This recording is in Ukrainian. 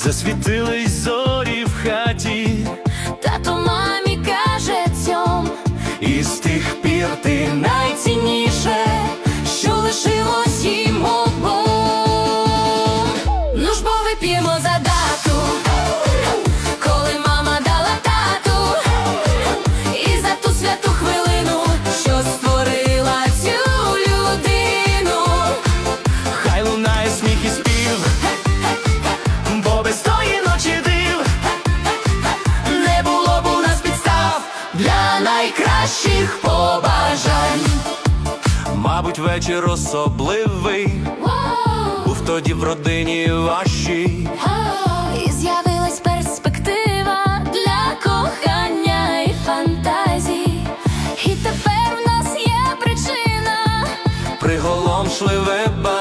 засвітились зорі в хаті. Тато мамі каже цьом, І з тих пір ти найцінніше, що лишилось їм обом. Ну ж бо вип'ємо за дату, коли мама дала тату, і за ту святу хвилину, що створила цю людину. хай лунає сміх і спів, бо без тої ночі див Не було б у нас підстав для найкращих побажань. Мабуть, вечір особливий був тоді в родині вашій. І з'явилась перспектива для кохання і фантазій. І тепер в нас є причина Приголомшливе бачення